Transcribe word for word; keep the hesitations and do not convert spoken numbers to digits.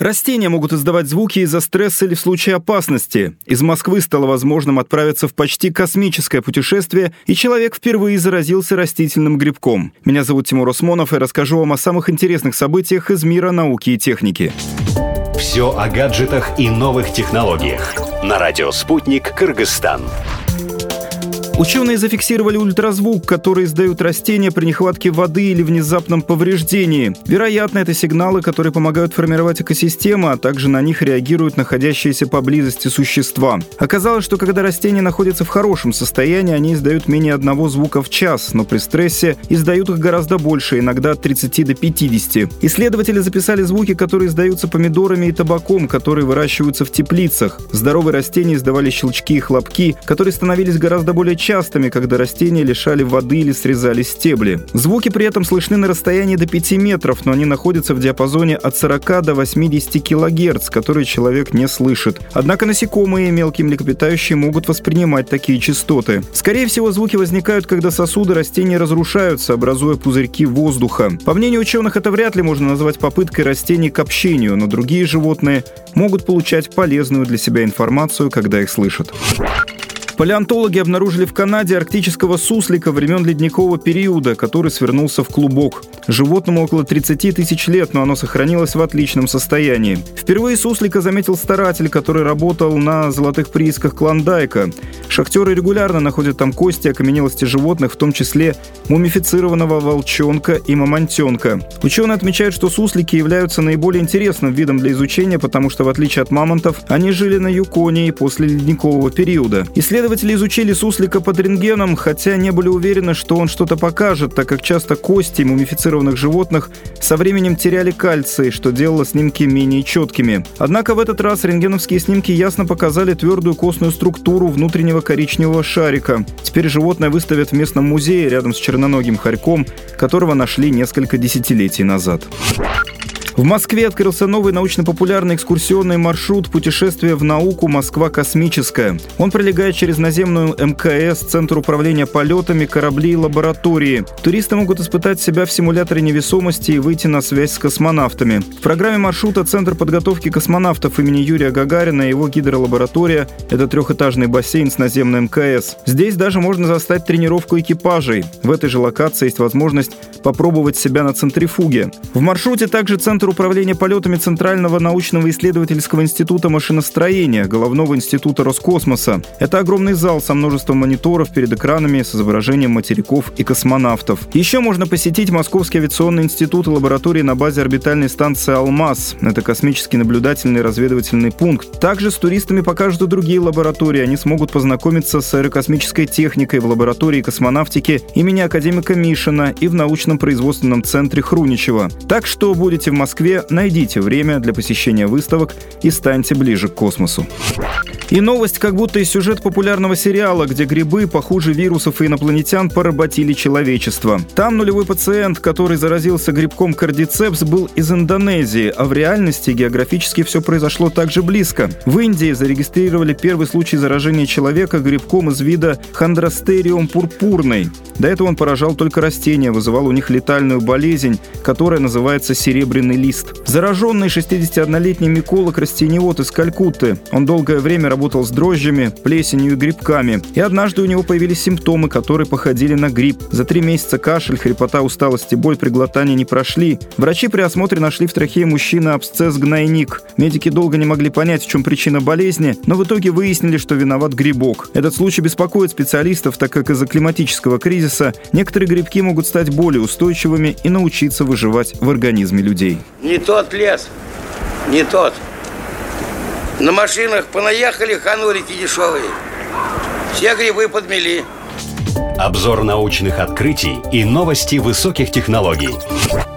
Растения могут издавать звуки из-за стресса или в случае опасности. Из Москвы стало возможным отправиться в почти космическое путешествие, и человек впервые заразился растительным грибком. Меня зовут Тимур Осмонов, и расскажу вам о самых интересных событиях из мира науки и техники. Все о гаджетах и новых технологиях. На радио «Спутник», Кыргызстан. Ученые зафиксировали ультразвук, который издают растения при нехватке воды или внезапном повреждении. Вероятно, это сигналы, которые помогают формировать экосистемы, а также на них реагируют находящиеся поблизости существа. Оказалось, что когда растения находятся в хорошем состоянии, они издают менее одного звука в час, но при стрессе издают их гораздо больше, иногда от тридцати до пятидесяти. Исследователи записали звуки, которые издаются помидорами и табаком, которые выращиваются в теплицах. Здоровые растения издавали щелчки и хлопки, которые становились гораздо более частыми, когда растения лишали воды или срезали стебли. Звуки при этом слышны на расстоянии до пяти метров, но они находятся в диапазоне от сорока до восьмидесяти килогерц, которые человек не слышит. Однако насекомые и мелкие млекопитающие могут воспринимать такие частоты. Скорее всего, звуки возникают, когда сосуды растений разрушаются, образуя пузырьки воздуха. По мнению ученых, это вряд ли можно назвать попыткой растений к общению, но другие животные могут получать полезную для себя информацию, когда их слышат. Палеонтологи обнаружили в Канаде арктического суслика времен ледникового периода, который свернулся в клубок. Животному около тридцати тысяч лет, но оно сохранилось в отличном состоянии. Впервые суслика заметил старатель, который работал на золотых приисках Клондайка. Шахтеры регулярно находят там кости, окаменелости животных, в том числе мумифицированного волчонка и мамонтенка. Ученые отмечают, что суслики являются наиболее интересным видом для изучения, потому что, в отличие от мамонтов, они жили на Юконии после ледникового периода. Исследователи изучили суслика под рентгеном, хотя не были уверены, что он что-то покажет, так как часто кости мумифицированных животных со временем теряли кальций, что делало снимки менее четкими. Однако в этот раз рентгеновские снимки ясно показали твердую костную структуру внутреннего коричневого шарика. Теперь животное выставят в местном музее рядом с черноногим хорьком, которого нашли несколько десятилетий назад. В Москве открылся новый научно-популярный экскурсионный маршрут «Путешествие в науку. Москва космическая». Он пролегает через наземную эм ка эс, Центр управления полетами, корабли и лаборатории. Туристы могут испытать себя в симуляторе невесомости и выйти на связь с космонавтами. В программе маршрута Центр подготовки космонавтов имени Юрия Гагарина и его гидролаборатория – это трехэтажный бассейн с наземной эм ка эс. Здесь даже можно застать тренировку экипажей. В этой же локации есть возможность попробовать себя на центрифуге. В маршруте также Центр управления полетами Центрального научного исследовательского института машиностроения, Головного института Роскосмоса. Это огромный зал со множеством мониторов перед экранами с изображением материков и космонавтов. Еще можно посетить Московский авиационный институт и лаборатории на базе орбитальной станции «Алмаз». Это космический наблюдательный разведывательный пункт. Также с туристами покажут и другие лаборатории. Они смогут познакомиться с аэрокосмической техникой в лаборатории космонавтики имени академика Мишина и в научном производственном центре Хруничева. Так что будете в Москве, найдите время для посещения выставок и станьте ближе к космосу. И новость, как будто из сюжета популярного сериала, где грибы, похуже вирусов и инопланетян, поработили человечество. Там нулевой пациент, который заразился грибком кардицепс, был из Индонезии, а в реальности географически все произошло так же близко. В Индии зарегистрировали первый случай заражения человека грибком из вида Хондростериум пурпурный. До этого он поражал только растения, вызывал у них летальную болезнь, которая называется серебряный лист. Зараженный шестидесятиоднолетний миколог-растениевод из Калькутты. Он долгое время работал с дрожжами, плесенью и грибками. И однажды у него появились симптомы, которые походили на грипп. За три месяца кашель, хрипота, усталость и боль при глотании не прошли. Врачи при осмотре нашли в трахее мужчины абсцесс-гнойник. Медики долго не могли понять, в чем причина болезни, но в итоге выяснили, что виноват грибок. Этот случай беспокоит специалистов, так как из-за климатического кризиса некоторые грибки могут стать более устойчивыми и научиться выживать в организме людей. Не тот лес, не тот. На машинах понаехали ханурики дешевые. Все грибы подмели. Обзор научных открытий и новости высоких технологий.